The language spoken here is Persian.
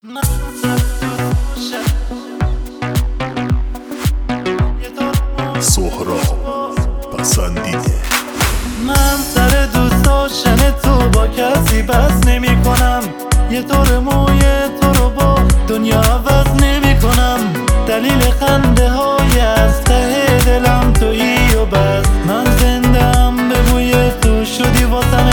سهراب پسندیده. من سر دوست داشتن تو با کسی بس نمی کنم. یه طور موی تو رو با دنیا عوض نمی کنم. دلیل خنده های از ته دلم تویی و بس. من زندم به بوی تو شدی واسم